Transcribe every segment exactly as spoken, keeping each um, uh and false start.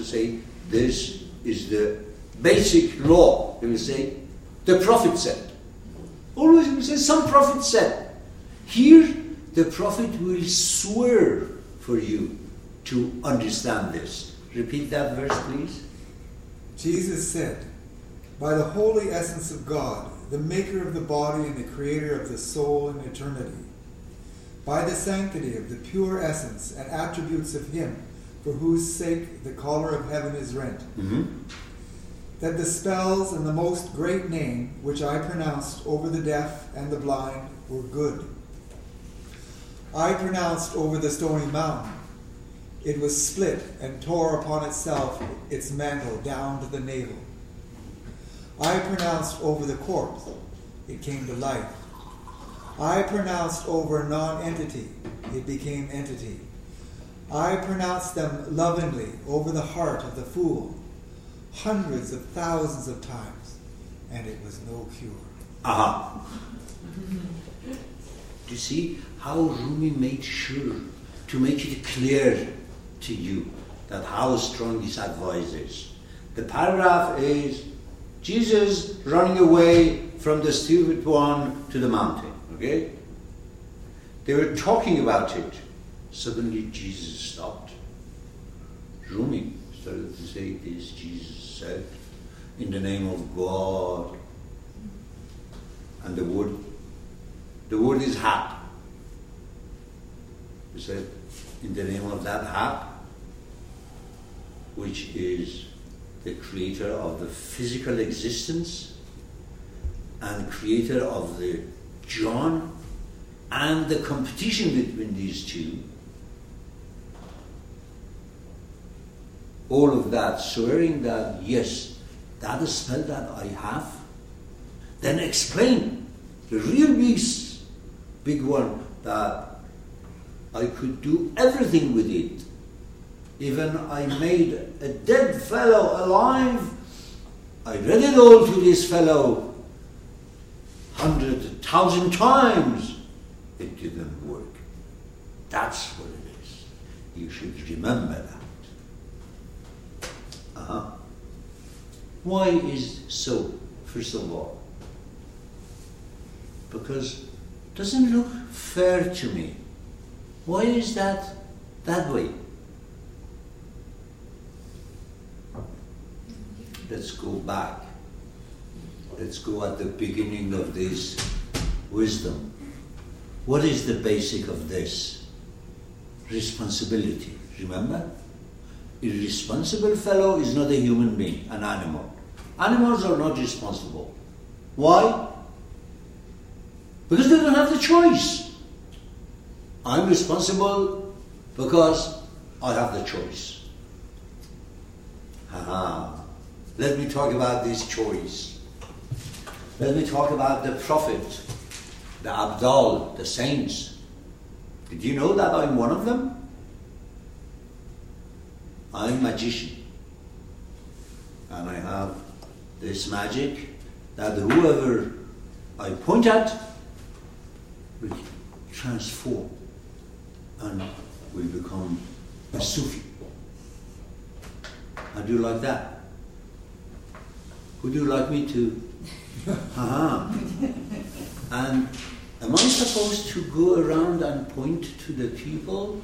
say, this is the basic law. He will say, the prophet said. Always he will say, some prophet said. Here, the prophet will swear for you to understand this. Repeat that verse, please. Jesus said, by the holy essence of God, the maker of the body and the creator of the soul in eternity, by the sanctity of the pure essence and attributes of him for whose sake the collar of heaven is rent, Mm-hmm. that the spells and the most great name which I pronounced over the deaf and the blind were good. I pronounced over the stony mountain. It was split and tore upon itself its mantle down to the navel. I pronounced over the corpse. It came to life. I pronounced over non-entity. It became entity. I pronounced them lovingly over the heart of the fool, hundreds of thousands of times, and it was no cure. Aha. Do you see how Rumi made sure to make it clear to you that how strong his advice is? The paragraph is Jesus running away from the stupid one to the mountain. Okay? They were talking about it. Suddenly Jesus stopped. Rumi started to say this. Jesus said, in the name of God. And the word, the word is hap. He said, in the name of that hap, which is the creator of the physical existence and creator of the John and the competition between these two, all of that, swearing that, yes, that is spell that I have, then explain the real big, big one, that I could do everything with it. Even I made a dead fellow alive. I read it all to this fellow hundred, thousand times. It didn't work. That's what it is. You should remember that. Uh-huh. Why is so, first of all? Because it doesn't look fair to me. Why is that that way? Let's go back. Let's go at the beginning of this wisdom. What is the basic of this? Responsibility. Remember? A responsible fellow is not a human being, an animal. Animals are not responsible. Why? Because they don't have the choice. I'm responsible because I have the choice. Haha. Let me talk about this choice. Let me talk about the prophet, the Abdal, the saints. Did you know that I'm one of them? I'm a magician. And I have this magic that whoever I point at will transform and will become a Sufi. I do like that. Would you like me to? Uh-huh. And am I supposed to go around and point to the people?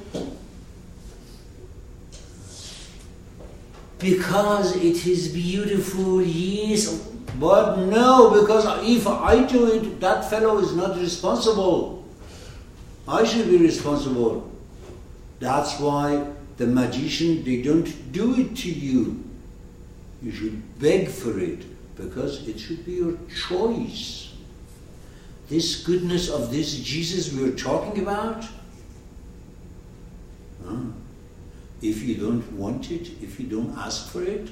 Because it is beautiful, yes. But no, because if I do it, that fellow is not responsible. I should be responsible. That's why the magician, they don't do it to you. You should beg for it, because it should be your choice. This goodness of this Jesus we are talking about, huh? If you don't want it, if you don't ask for it,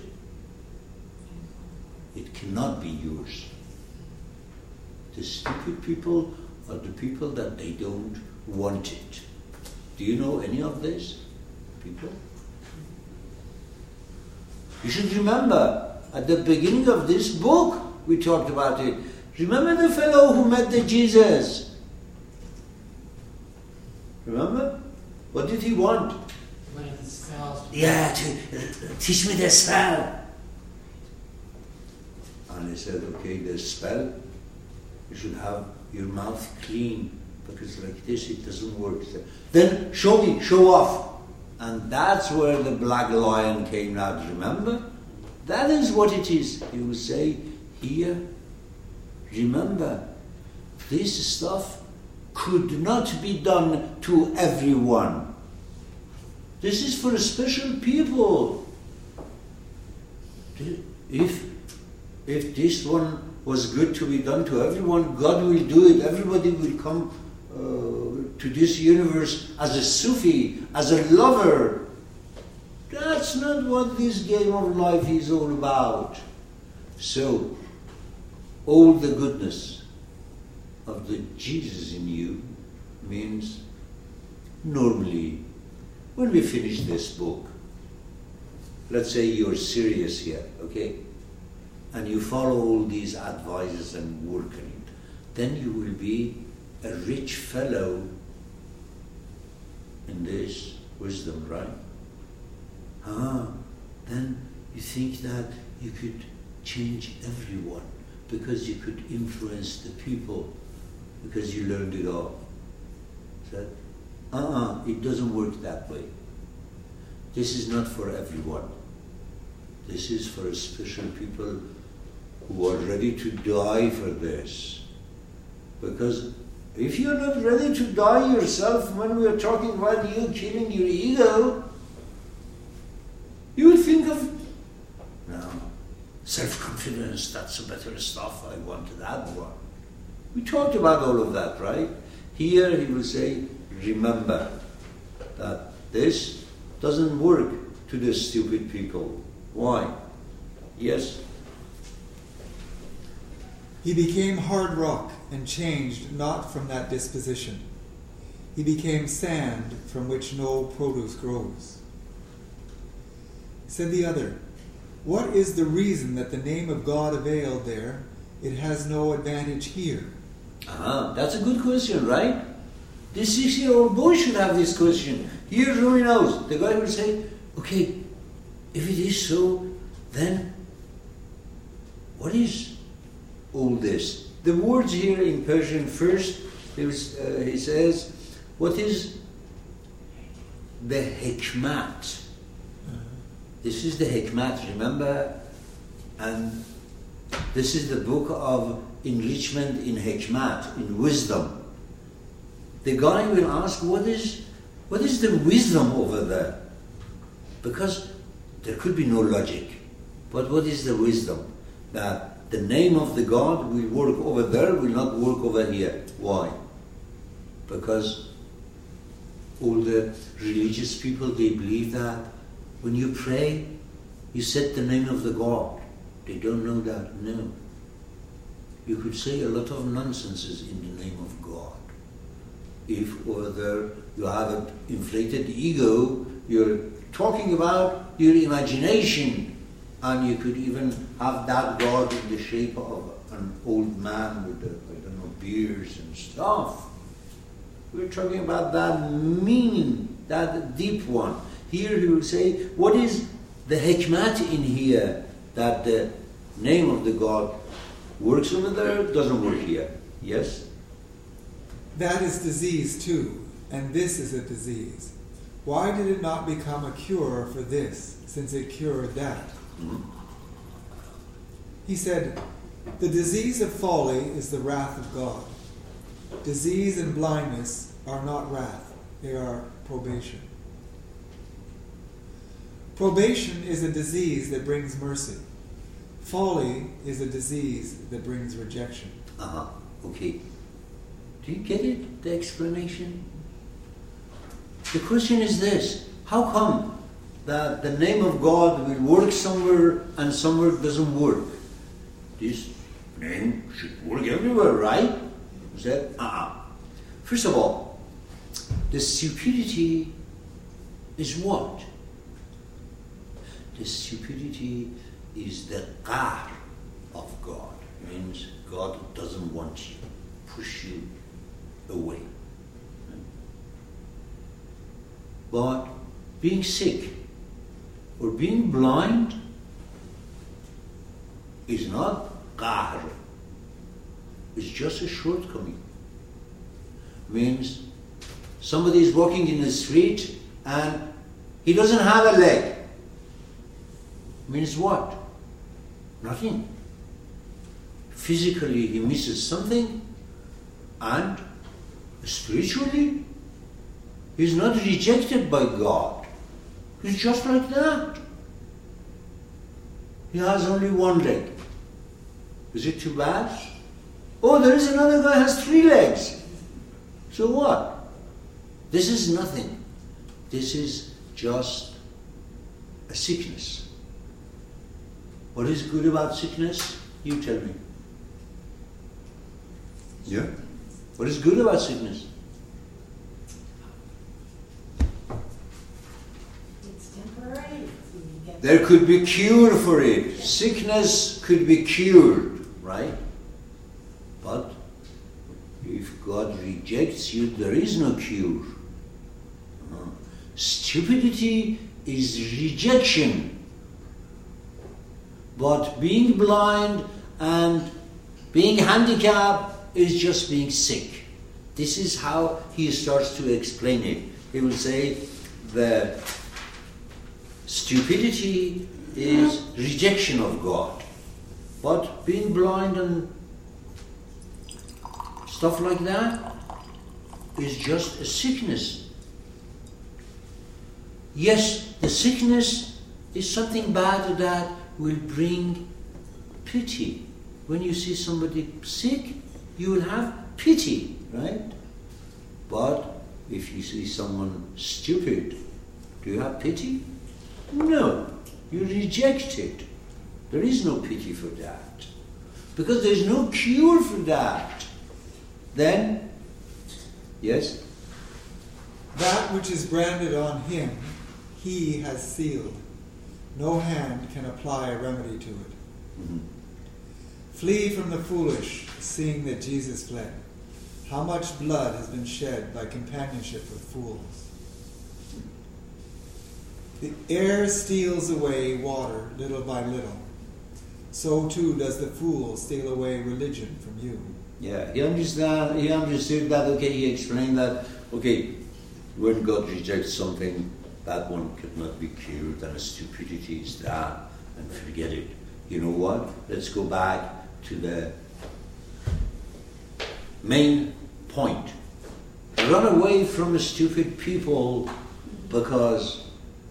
it cannot be yours. The stupid people are the people that they don't want it. Do you know any of these people? You should remember, at the beginning of this book, we talked about it. Remember the fellow who met the Jesus? Remember? What did he want? He wanted the spells to yeah, to, uh, teach me the spell. And he said, okay, the spell, you should have your mouth clean, because like this it doesn't work. Then show me, show off. And that's where the black lion came out, remember? That is what it is. He will say, here, remember, this stuff could not be done to everyone. This is for special people. If If this one was good to be done to everyone, God will do it. Everybody will come uh, to this universe as a Sufi, as a lover. That's not what this game of life is all about. So, all the goodness of the Jesus in you means, normally, when we finish this book, let's say you're serious here, okay? And you follow all these advices and work on it, then you will be a rich fellow in this wisdom, right? Ah, then you think that you could change everyone because you could influence the people because you learned it all. So, uh-uh, it doesn't work that way. This is not for everyone. This is for special people who are ready to die for this. Because if you're not ready to die yourself, when we are talking about you killing your ego, you will think of, no, self-confidence, that's the better stuff, I want that one. We talked about all of that, right? Here he will say, remember that this doesn't work to the stupid people. Why? Yes? He became hard rock and changed not from that disposition. He became sand from which no produce grows. Said the other, what is the reason that the name of God availed there? It has no advantage here. Ah, that's a good question, right? This six-year-old boy should have this question. Here Rumi knows. The guy will say, okay, if it is so, then what is all this? The words here in Persian first, was, uh, he says, what is the hikmat? This is the hikmat, remember? And this is the book of enrichment in hikmat, in wisdom. The guy will ask, what is, what is the wisdom over there? Because there could be no logic. But what is the wisdom? That the name of the God will work over there, will not work over here. Why? Because all the religious people, they believe that when you pray, you said the name of the God. They don't know that. No. You could say a lot of nonsenses in the name of God. If over there you have an inflated ego, you're talking about your imagination, and you could even have that God in the shape of an old man with, the, I don't know, beards and stuff. We're talking about that meaning, that deep one. Here he will say, what is the hikmat in here, that the name of the God works over there, doesn't work here? Yes? That is disease too, and this is a disease. Why did it not become a cure for this, since it cured that? Mm-hmm. He said, the disease of folly is the wrath of God. Disease and blindness are not wrath, they are probation. Probation is a disease that brings mercy. Folly is a disease that brings rejection. Uh-huh, okay. Do you get it, the explanation? The question is this, how come that the name of God will work somewhere and somewhere doesn't work? This name should work everywhere, right? He said, uh-uh. First of all, the stupidity is what? The stupidity is the qahr of God. It means God doesn't want you, push you away. But being sick or being blind is not qahr. It's just a shortcoming. Means somebody is walking in the street and he doesn't have a leg. Means what? Nothing. Physically he misses something, and spiritually he's not rejected by God. He's just like that. He has only one leg. Is it too bad? Oh, there is another guy who has three legs. So what? This is nothing. This is just a sickness. What is good about sickness? You tell me. Yeah? What is good about sickness? It's temporary. There could be cure for it. Sickness could be cured, right? But if God rejects you, there is no cure. Uh, stupidity is rejection. But being blind and being handicapped is just being sick. This is how he starts to explain it. He will say that stupidity is rejection of God. But being blind and stuff like that is just a sickness. Yes, the sickness is something bad that will bring pity. When you see somebody sick, you will have pity, right? But if you see someone stupid, do you have pity? No, you reject it. There is no pity for that. Because there is no cure for that. Then, yes? That which is branded on him, he has sealed. No hand can apply a remedy to it. Mm-hmm. Flee from the foolish, seeing that Jesus fled. How much blood has been shed by companionship with fools? The air steals away water little by little. So too does the fool steal away religion from you. Yeah, he understand. He understood that. Okay, he explained that. Okay, when God rejects something, that one could not be cured, and stupidity is that, and forget it. You know what? Let's go back to the main point. Run away from stupid people, because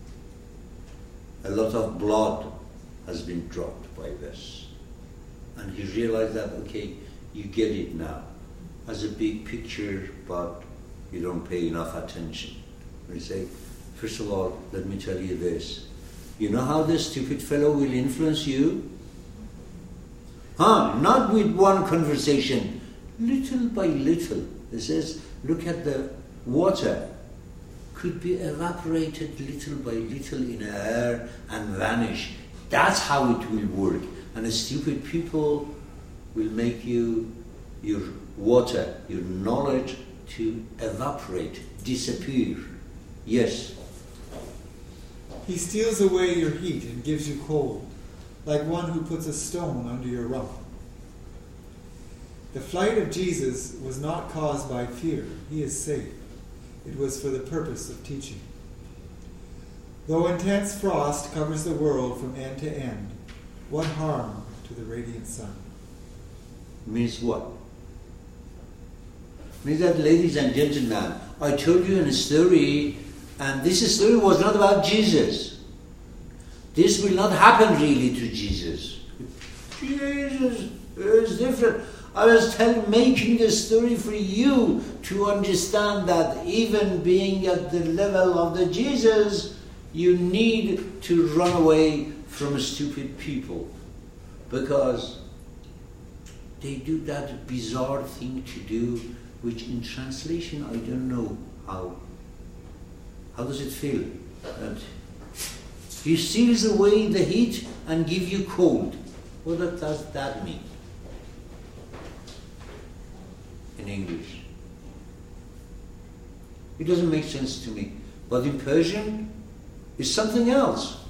a lot of blood has been dropped by this. And he realized that, okay, you get it now as a big picture, but you don't pay enough attention. And he say, first of all, let me tell you this. You know how this stupid fellow will influence you? Huh? Not with one conversation. Little by little. It says, look at the water. Could be evaporated little by little in air and vanish. That's how it will work. And the stupid people will make you, your water, your knowledge to evaporate, disappear. Yes. He steals away your heat and gives you cold, like one who puts a stone under your rump. The flight of Jesus was not caused by fear. He is safe. It was for the purpose of teaching. Though intense frost covers the world from end to end, what harm to the radiant sun? Means what? Means that, ladies and gentlemen, I told you in a story, and this story was not about Jesus. This will not happen really to Jesus. Jesus is different. I was telling, making the story for you to understand that even being at the level of the Jesus, you need to run away from stupid people, because they do that bizarre thing to do, which in translation I don't know how. How does it feel? That he steals away the heat and give you cold. What does that mean in English? It doesn't make sense to me. But in Persian, it's something else.